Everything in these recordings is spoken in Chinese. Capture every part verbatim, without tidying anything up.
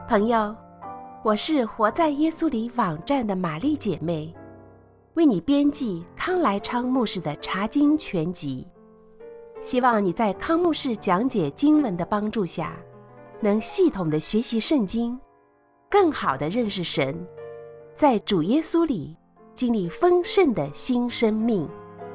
朋友，我是活在耶稣里网站的玛丽姐妹，为你编辑康来昌牧师的查经全集，希望你在康牧师讲解经文的帮助下，能系统的学习圣经，更好的认识神，在主耶稣里经历丰盛的新生命。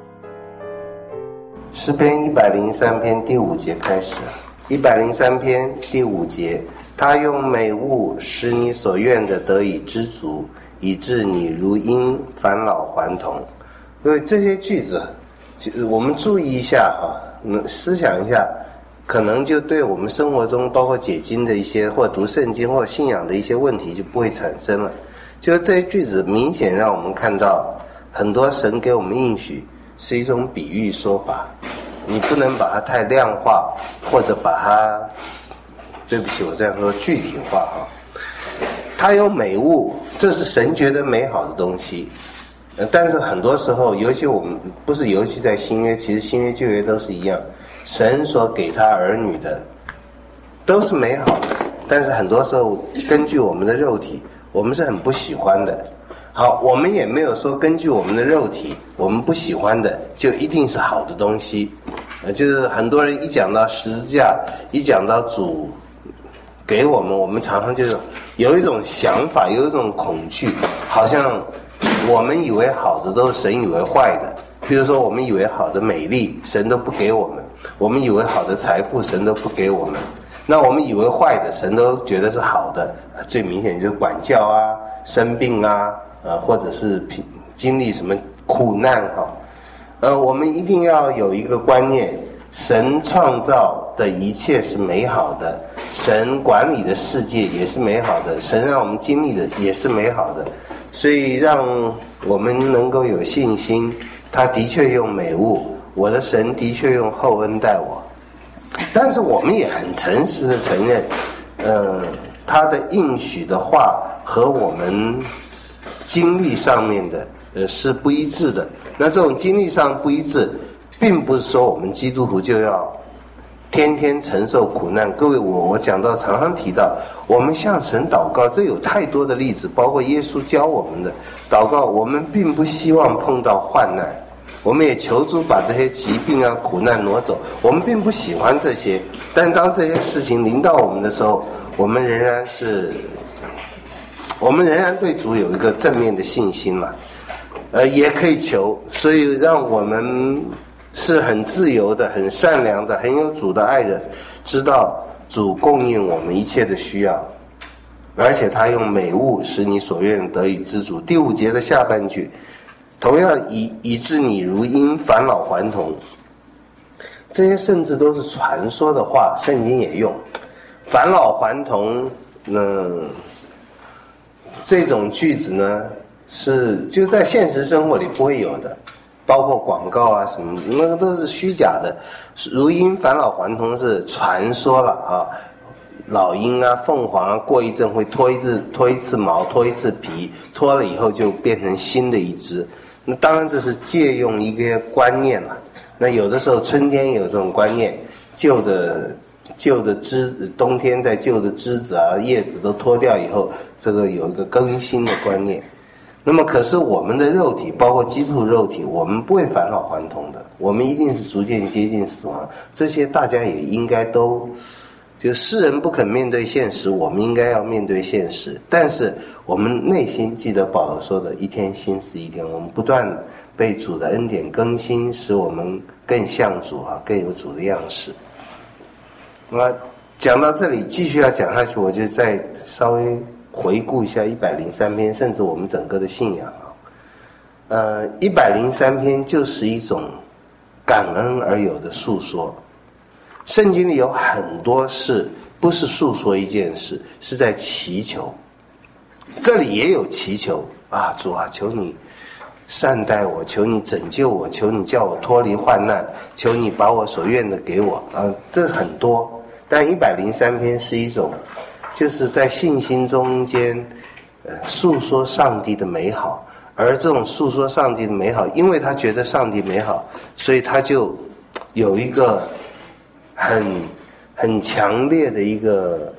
诗篇一百零三篇第五节开始，一百零三篇第五节，他用美物使你所愿的得以知足，以致你如鹰返老还童。因为这些句子我们注意一下啊，思想一下，可能就对我们生活中包括解经的一些或读圣经或信仰的一些问题就不会产生了。就是这些句子明显让我们看到很多神给我们应许是一种比喻说法，你不能把它太量化，或者把它，对不起我这样说，具体化啊。它有美物，这是神觉得美好的东西，但是很多时候，尤其我们不是尤其在新约，其实新约旧约都是一样，神所给他儿女的都是美好的，但是很多时候根据我们的肉体，我们是很不喜欢的。好，我们也没有说根据我们的肉体，我们不喜欢的就一定是好的东西。呃，就是很多人一讲到十字架，一讲到主给我们，我们常常就是有一种想法，有一种恐惧，好像我们以为好的都是神以为坏的。比如说我们以为好的美丽，神都不给我们；我们以为好的财富，神都不给我们。那我们以为坏的，神都觉得是好的。最明显就是管教啊、生病啊，呃，或者是经历什么苦难哈。呃，我们一定要有一个观念，神创造的一切是美好的，神管理的世界也是美好的，神让我们经历的也是美好的，所以让我们能够有信心，他的确用美物，我的神的确用厚恩待我。但是我们也很诚实的承认，呃，他的应许的话和我们经历上面的呃是不一致的。那这种经历上不一致，并不是说我们基督徒就要天天承受苦难。各位，我我讲到常常提到，我们向神祷告，这有太多的例子，包括耶稣教我们的祷告，我们并不希望碰到患难，我们也求主把这些疾病啊苦难挪走，我们并不喜欢这些，但当这些事情临到我们的时候，我们仍然是我们仍然对主有一个正面的信心了，呃，也可以求，所以让我们是很自由的、很善良的、很有主的爱人，知道主供应我们一切的需要，而且他用美物使你所愿得以知足。第五节的下半句，同样以以致你如鹰返老还童，这些甚至都是传说的话，圣经也用。返老还童，嗯，这种句子呢，是就在现实生活里不会有的，包括广告啊什么，那个都是虚假的。如鹰返老还童是传说了啊，老鹰啊、凤凰啊，过一阵会脱一次脱一次毛、脱一次皮，脱了以后就变成新的一只。那当然这是借用一个观念了。那有的时候春天有这种观念，旧的旧的枝子，冬天在旧的枝子啊、叶子都脱掉以后，这个有一个更新的观念。那么可是我们的肉体，包括基督肉体，我们不会返老还童的，我们一定是逐渐接近死亡。这些大家也应该都，就世人不肯面对现实，我们应该要面对现实。但是我们内心记得保罗说的，一天新似一天，我们不断被主的恩典更新，使我们更像主啊，更有主的样式。那么讲到这里，继续要讲下去，我就再稍微回顾一下一百零三篇，甚至我们整个的信仰啊。呃，一百零三篇就是一种感恩而有的诉说。圣经里有很多事不是诉说一件事，是在祈求。这里也有祈求啊，主啊，求你善待我，求你拯救我，求你叫我脱离患难，求你把我所愿的给我啊，这很多。但一百零三篇是一种就是在信心中间呃诉说上帝的美好，而这种诉说上帝的美好，因为他觉得上帝美好，所以他就有一个很很强烈的一个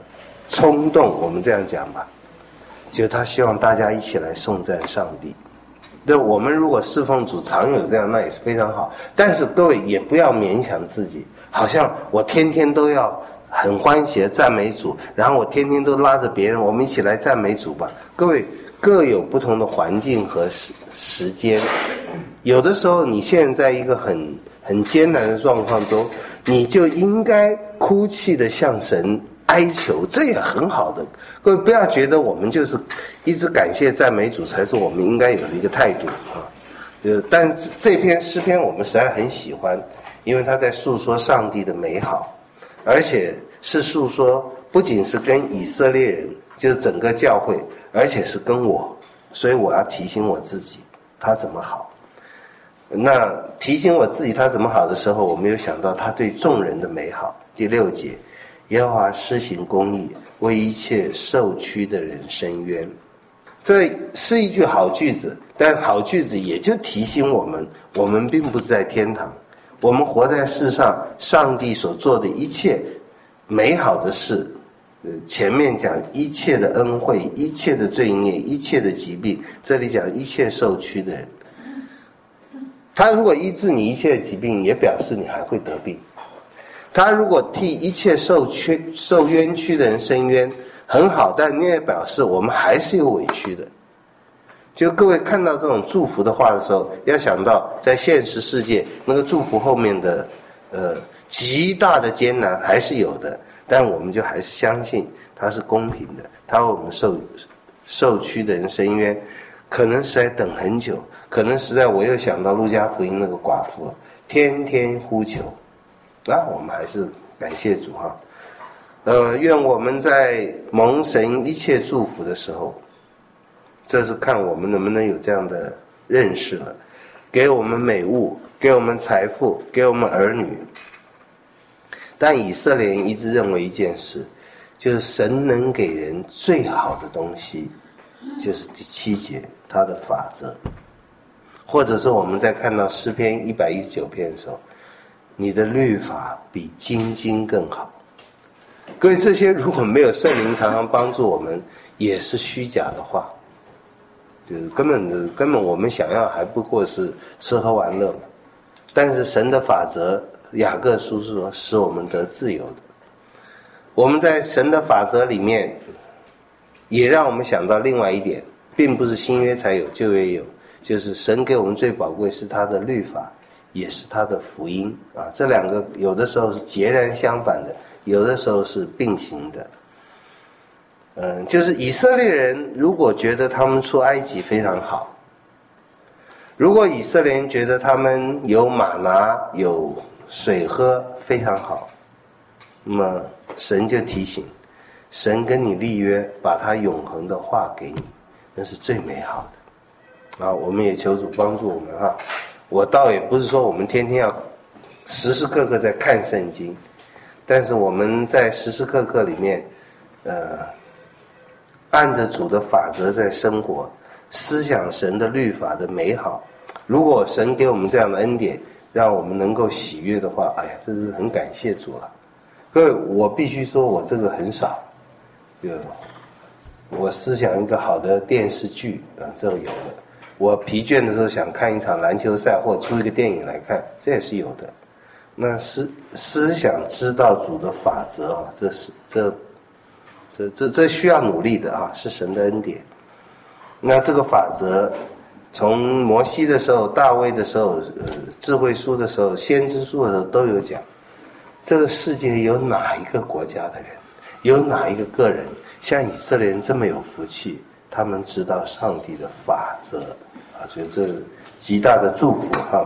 冲动，我们这样讲吧，就他希望大家一起来颂赞上帝。对，我们如果侍奉主常有这样，那也是非常好。但是各位也不要勉强自己，好像我天天都要很欢喜的赞美主，然后我天天都拉着别人，我们一起来赞美主吧。各位各有不同的环境和时时间，有的时候你现在在一个很很艰难的状况中，你就应该哭泣的向神哀求，这也很好的。各位不要觉得我们就是一直感谢赞美主才是我们应该有的一个态度啊。呃，但是这篇诗篇我们实在很喜欢，因为他在诉说上帝的美好，而且是诉说不仅是跟以色列人，就是整个教会，而且是跟我，所以我要提醒我自己他怎么好。那提醒我自己他怎么好的时候，我没有想到他对众人的美好。第六节，耶和华施行公义，为一切受屈的人伸冤。这是一句好句子，但好句子也就提醒我们，我们并不是在天堂，我们活在世上，上帝所做的一切美好的事，前面讲一切的恩惠，一切的罪孽，一切的疾病，这里讲一切受屈的人。他如果医治你一切的疾病，也表示你还会得病。他如果替一切受屈受冤屈的人伸冤，很好，但你也表示我们还是有委屈的。就各位看到这种祝福的话的时候，要想到在现实世界那个祝福后面的呃极大的艰难还是有的，但我们就还是相信它是公平的，他为我们受受屈的人伸冤。可能实在等很久，可能实在我又想到路加福音那个寡妇，天天呼求，那我们还是感谢主哈。呃，愿我们在蒙神一切祝福的时候，这是看我们能不能有这样的认识了，给我们美物，给我们财富，给我们儿女。但以色列人一直认为一件事，就是神能给人最好的东西，就是第七节他的法则。或者说我们在看到诗篇一百一十九篇的时候，你的律法比金金更好。各位，这些如果没有圣灵常常帮助我们，也是虚假的话，就是根本的根本我们想要还不过是吃喝玩乐嘛。但是神的法则，雅各书说使我们得自由的。我们在神的法则里面，也让我们想到另外一点，并不是新约才有，旧约有，就是神给我们最宝贵是他的律法，也是他的福音啊。这两个有的时候是截然相反的，有的时候是并行的。嗯，就是以色列人如果觉得他们出埃及非常好，如果以色列人觉得他们有玛拿有水喝非常好，那么神就提醒，神跟你立约，把他永恒的话给你，那是最美好的啊！我们也求主帮助我们哈。我倒也不是说我们天天要时时刻刻在看圣经，但是我们在时时刻刻里面，呃，按着主的法则在生活，思想神的律法的美好。如果神给我们这样的恩典，让我们能够喜悦的话，哎呀，这是很感谢主了。各位，我必须说我这个很少，就我思想一个好的电视剧啊，这个有的。我疲倦的时候想看一场篮球赛或出一个电影来看，这也是有的。那思思想知道主的法则啊，这是这这这这需要努力的啊，是神的恩典。那这个法则，从摩西的时候、大卫的时候、呃智慧书的时候、先知书的时候都有讲。这个世界有哪一个国家的人，有哪一个个人像以色列人这么有福气？他们知道上帝的法则啊，所以这极大的祝福哈。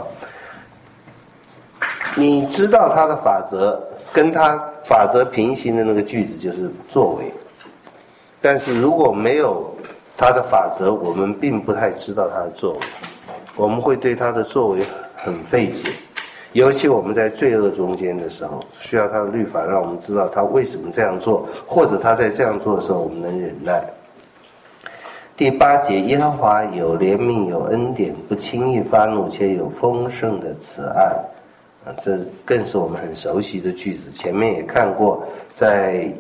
你知道他的法则，跟他法则平行的那个句子就是作为。但是如果没有他的法则，我们并不太知道他的作为，我们会对他的作为很费解。尤其我们在罪恶中间的时候，需要他的律法让我们知道他为什么这样做，或者他在这样做的时候我们能忍耐。第八节，耶和华有怜悯有恩典，不轻易发怒，且有丰盛的慈爱啊，这更是我们很熟悉的句子，前面也看过，在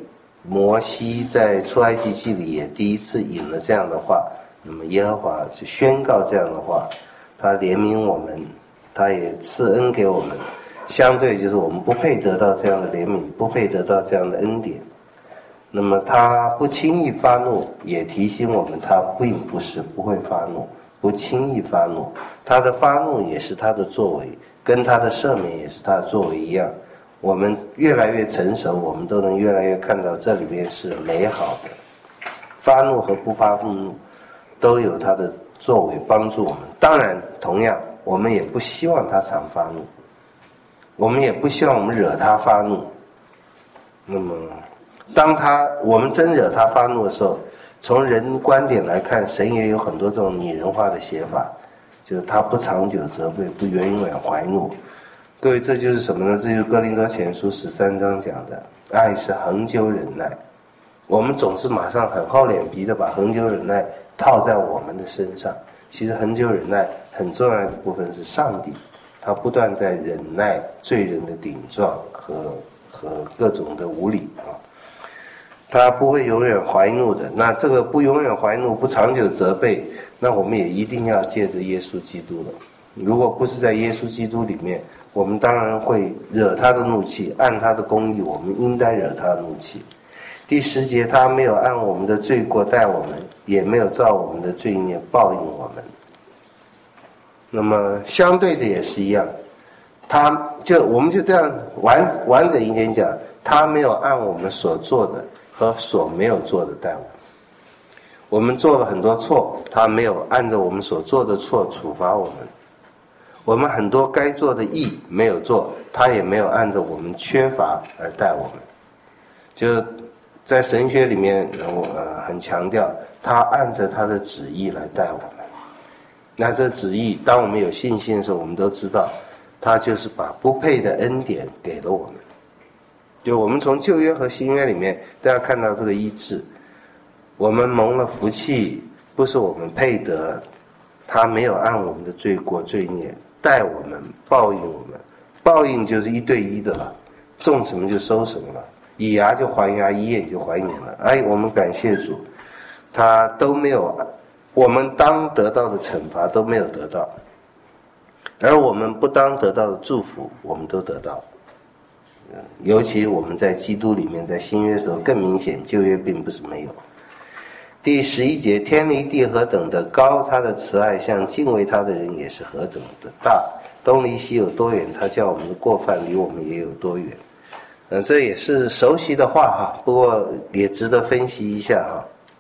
摩西在出埃及记里也第一次引了这样的话，那么耶和华就宣告这样的话，他怜悯我们，他也赐恩给我们，相对就是我们不配得到这样的怜悯，不配得到这样的恩典。那么他不轻易发怒，也提醒我们他并不是不会发怒，不轻易发怒，他的发怒也是他的作为，跟他的赦免也是他的作为一样。我们越来越成熟，我们都能越来越看到这里面是美好的。发怒和不发怒都有他的作为帮助我们。当然同样我们也不希望他常发怒，我们也不希望我们惹他发怒。那么当他我们真惹他发怒的时候，从人观点来看，神也有很多这种拟人化的写法，就是他不长久责备，不永远怀怒。各位，这就是什么呢？这就是哥林多前书十三章讲的，爱是恒久忍耐。我们总是马上很厚脸皮的把恒久忍耐套在我们的身上，其实恒久忍耐很重要的部分是上帝，他不断在忍耐罪人的顶撞和和各种的无理啊，他不会永远怀怒的。那这个不永远怀怒，不长久责备，那我们也一定要借着耶稣基督了。如果不是在耶稣基督里面，我们当然会惹他的怒气，按他的公义，我们应该惹他的怒气。第十节，他没有按我们的罪过待我们，也没有照我们的罪孽报应我们。那么相对的也是一样，他就我们就这样完完整一点讲，他没有按我们所做的和所没有做的待我们。我们做了很多错，他没有按照我们所做的错处罚我们。我们很多该做的义没有做，他也没有按照我们缺乏而待我们。就在神学里面，我呃很强调，他按着他的旨意来待我们。那这旨意，当我们有信心的时候，我们都知道，他就是把不配的恩典给了我们。就我们从旧约和新约里面都要看到这个医治，我们蒙了福气，不是我们配得，他没有按我们的罪过罪孽待我们，报应我们。报应就是一对一的了，种什么就收什么了，以牙就还牙，以眼就还眼了。哎，我们感谢主，他都没有我们当得到的惩罚都没有得到，而我们不当得到的祝福我们都得到。尤其我们在基督里面，在新约的时候更明显，旧约并不是没有。第十一节，天离地何等的高，他的慈爱向敬畏他的人也是何等的大。东离西有多远，他叫我们的过犯离我们也有多远。嗯，这也是熟悉的话哈，不过也值得分析一下哈。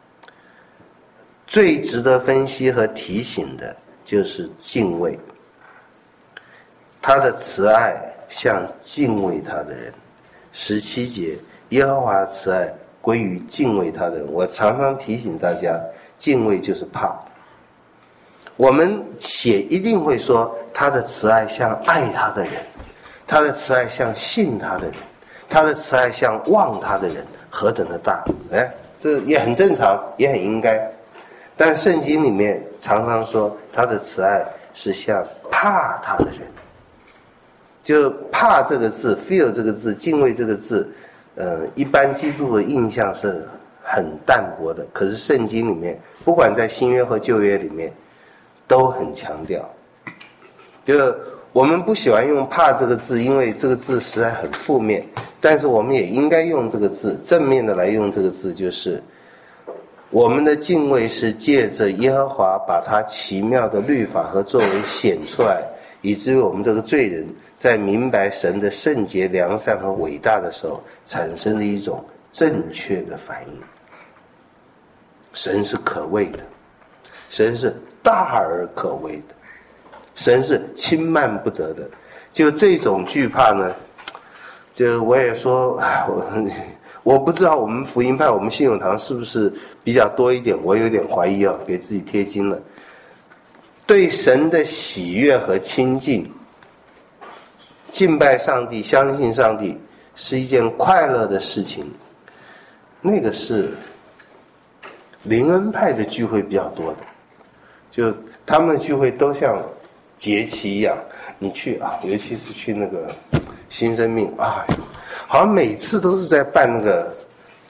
最值得分析和提醒的就是敬畏，他的慈爱向敬畏他的人。十七节，耶和华的慈爱归于敬畏他的人。我常常提醒大家，敬畏就是怕。我们且一定会说，他的慈爱向爱他的人，他的慈爱向信他的人，他的慈爱向望他的人何等的大。哎，这也很正常，也很应该。但圣经里面常常说，他的慈爱是向怕他的人。就怕这个字 fear 这个字，敬畏这个字，呃，一般基督的印象是很淡薄的，可是圣经里面不管在新约和旧约里面都很强调。就我们不喜欢用怕这个字，因为这个字实在很负面，但是我们也应该用这个字，正面的来用这个字，就是我们的敬畏是借着耶和华把他奇妙的律法和作为显出来，以至于我们这个罪人在明白神的圣洁、良善和伟大的时候，产生的一种正确的反应。神是可畏的，神是大而可畏的，神是轻慢不得的。就这种惧怕呢，就我也说，我我不知道我们福音派，我们信友堂是不是比较多一点，我有点怀疑啊，给自己贴金了。对神的喜悦和亲近，敬拜上帝，相信上帝是一件快乐的事情，那个是灵恩派的聚会比较多的，就他们的聚会都像节期一样，你去啊，尤其是去那个新生命啊，好像每次都是在办那个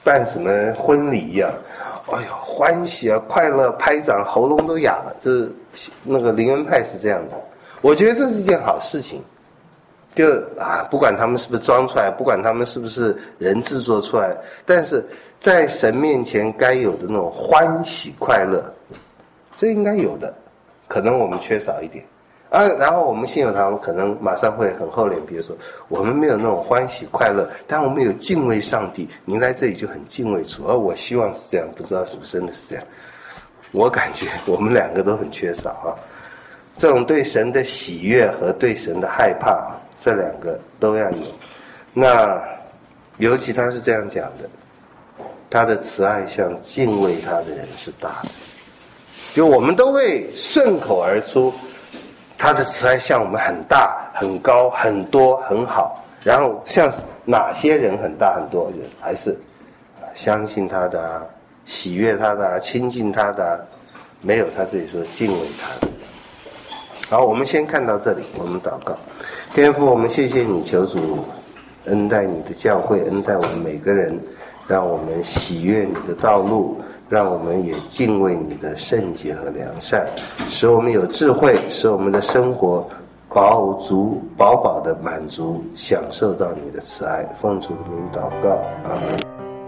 办什么婚礼一样，哎呦，欢喜啊，快乐，拍掌，喉咙都哑了。这是那个灵恩派是这样子，我觉得这是一件好事情。就啊，不管他们是不是装出来，不管他们是不是人制作出来，但是在神面前该有的那种欢喜快乐，这应该有的，可能我们缺少一点啊。然后我们信友堂可能马上会很厚脸皮说，我们没有那种欢喜快乐，但我们有敬畏上帝。您来这里就很敬畏主，而我希望是这样，不知道是不是真的是这样。我感觉我们两个都很缺少啊，这种对神的喜悦和对神的害怕，这两个都要有。那尤其他是这样讲的，他的慈爱像敬畏他的人是大的，就我们都会顺口而出，他的慈爱像我们很大很高很多很好。然后像哪些人很大很多人，还是相信他的啊，喜悦他的啊，亲近他的啊，没有他这里说敬畏他的人。好，我们先看到这里，我们祷告。天父，我们谢谢你，求主恩待你的教会，恩待我们每个人，让我们喜悦你的道路，让我们也敬畏你的圣洁和良善，使我们有智慧，使我们的生活饱足饱饱的满足，享受到你的慈爱。奉主的名祷告，阿们。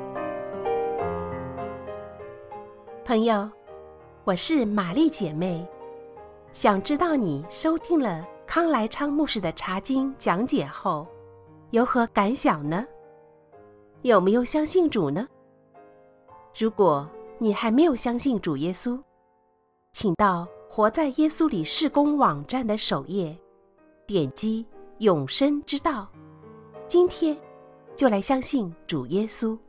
朋友，我是玛丽姐妹，想知道你收听了康来昌牧师的查经讲解后有何感想呢？有没有相信主呢？如果你还没有相信主耶稣，请到活在耶稣里事工网站的首页，点击永生之道，今天就来相信主耶稣。